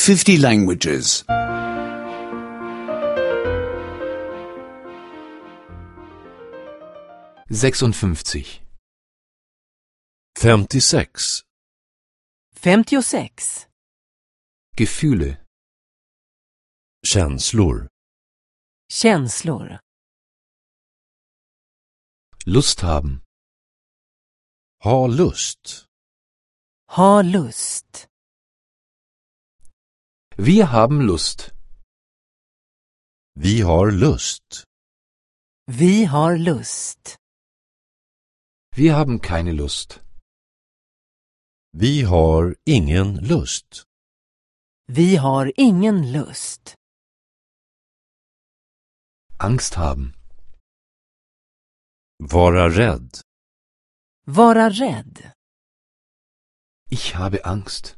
50 languages. 56. 56. 56. Gefühle. Känslor. Känslor. Lust haben. Ha lust. Ha lust. Wir haben Lust. Vi har lust. Vi har lust. Wir haben keine Lust. Vi har ingen lust. Vi har ingen lust. Angst haben. Vara rädd. Vara rädd. Ich habe Angst.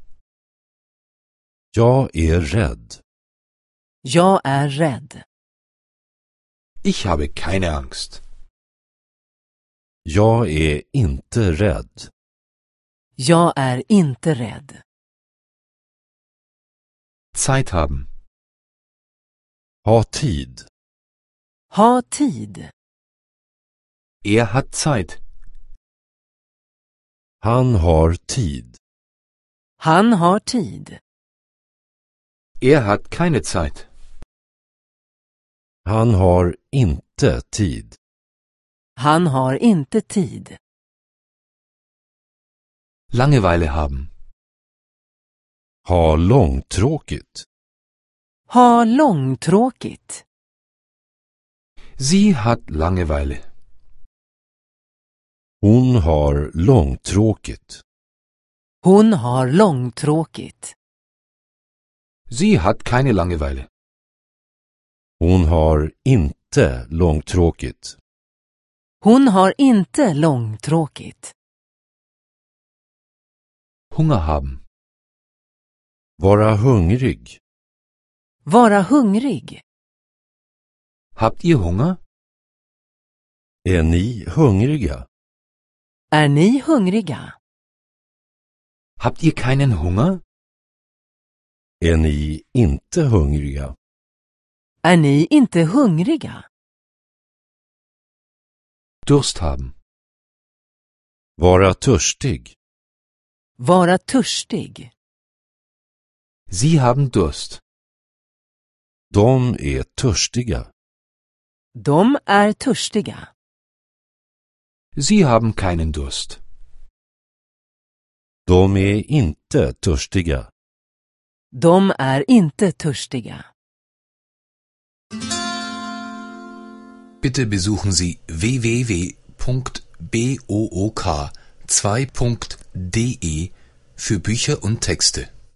Jag är rädd. Jag är rädd. Ich habe keine Angst. Jag är inte rädd. Jag är inte rädd. Zeit haben. Ha tid. Ha tid. Er hat Zeit. Han har tid. Han har tid. Er hat keine Zeit. Han har inte tid. Han har inte tid. Langeweile haben. Ha långtråkigt. Ha långtråkigt. Sie hat Langeweile. Hon har långtråkigt. Hon har långtråkigt. Sie hat keine Langeweile. Hon har inte långtråkigt. Hon har inte långtråkigt. Hunger haben. Vara hungrig. Vara hungrig. Habt ihr Hunger? Är ni hungriga? Är ni hungriga? Habt ihr keinen Hunger? Är ni inte hungriga? Är ni inte hungriga? Durst haben. Vara törstig. Vara törstig. Sie haben Durst. De är törstiga. De är törstiga. Sie haben keinen Durst. De är inte törstiga. De är inte törstiga. Bitte besuchen Sie www.book2.de für Bücher und Texte.